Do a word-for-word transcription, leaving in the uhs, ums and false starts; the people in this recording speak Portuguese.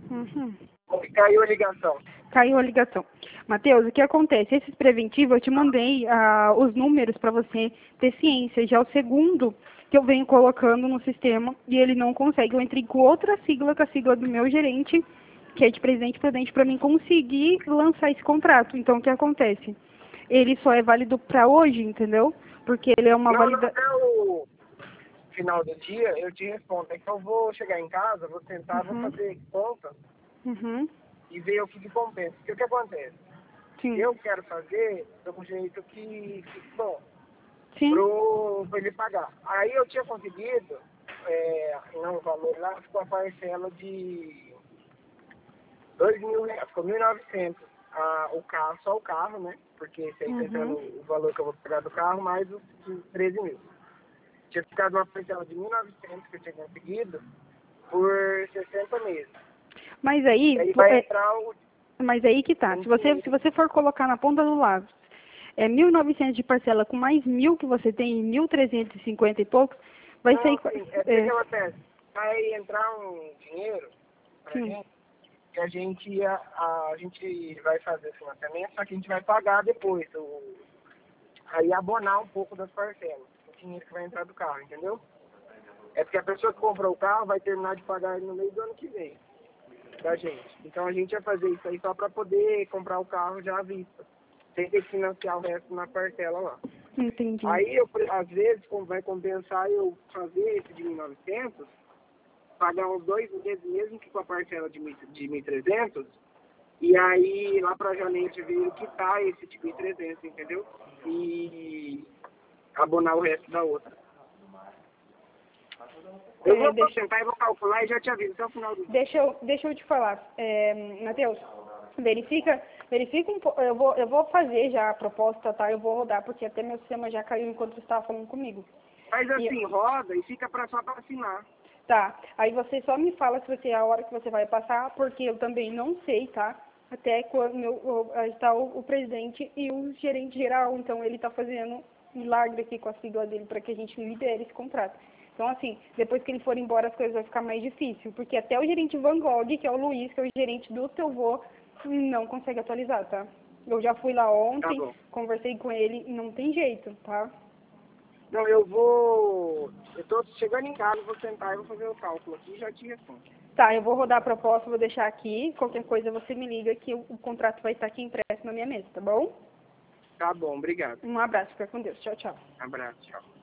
Uhum. Caiu a ligação. Caiu a ligação. Matheus, o que acontece? Esses preventivos, eu te mandei ah, os números para você ter ciência. Já é o segundo que eu venho colocando no sistema e ele não consegue. Eu entrei com outra sigla, com a sigla do meu gerente, que é de presidente prudente, para mim conseguir lançar esse contrato. Então, o que acontece? Ele só é válido para hoje, entendeu? Porque ele é uma Não, valida... até o final do dia eu te respondo. É que eu vou chegar em casa, vou tentar, vou Uhum. fazer conta Uhum. e ver o que, que compensa. Porque o que acontece? Sim. Eu quero fazer de um jeito que fique bom Sim. pro, pra ele pagar. Aí eu tinha conseguido, é, não o valor lá, ficou a parcela de dois mil reais, ficou mil e novecentos. Ah, o carro, só o carro, né? Porque esse aí tá entrando Uhum. o valor que eu vou pagar do carro, mais os treze mil. Tinha ficado uma parcela de mil e novecentos que eu tinha conseguido por sessenta meses. Mas E aí, aí pô, vai é, entrar o, mas aí que tá. o Se você, se dinheiro. você for colocar na ponta do lápis, é mil e novecentos de parcela com mais mil que você tem, mil trezentos e cinquenta e poucos, vai Não, sair... sim, é porque que É, acontece? Vai entrar um dinheiro pra sim. gente que a gente, ia, a, a gente vai fazer financiamento, só que a gente vai pagar depois. O, aí abonar um pouco das parcelas, o dinheiro que vai entrar do carro, entendeu? É porque a pessoa que comprou o carro vai terminar de pagar ele no meio do ano que vem, da gente. Então a gente vai fazer isso aí só para poder comprar o carro já à vista, sem ter que financiar o resto na parcela lá. Entendi. Aí, eu, às vezes, como vai compensar eu fazer esse de mil e novecentos, pagar uns dois meses, mesmo que com a parcela de mil e trezentos, e aí lá para janeiro, fevereiro, quitar esse de mil e trezentos, entendeu? E abonar o resto da outra. Eu É, vou deixa, tentar e vou calcular e já te aviso até o final do dia. deixa, eu, deixa eu te falar, é, Matheus, verifica, verifica um pouco, eu vou, eu vou fazer já a proposta, tá? Eu vou rodar, porque até meu sistema já caiu enquanto você estava falando comigo. Mas E, assim, roda e fica pra, só para assinar. tá, aí você só me fala se você é a hora que você vai passar, porque eu também não sei, tá? Até quando meu, o- aí está o, o presidente e o gerente geral, então ele está fazendo milagre aqui com a sigla dele para que a gente libere esse contrato. Então, assim, depois que ele for embora, as coisas vão ficar mais difíceis, porque até o gerente Van Gogh, que é o Luiz, que é o gerente do teu vô, não consegue atualizar, tá? Eu já fui lá Tá ontem, bom. conversei com ele, e não tem jeito, tá? Não, eu vou... Eu tô chegando em casa, vou sentar e vou fazer o cálculo aqui e já te respondo. Tá, eu vou rodar a proposta, vou deixar aqui. Qualquer coisa você me liga que o, o contrato vai estar aqui impresso na minha mesa, tá bom? Tá bom, obrigado. Um abraço, fica com Deus. Tchau, tchau. Abraço, tchau.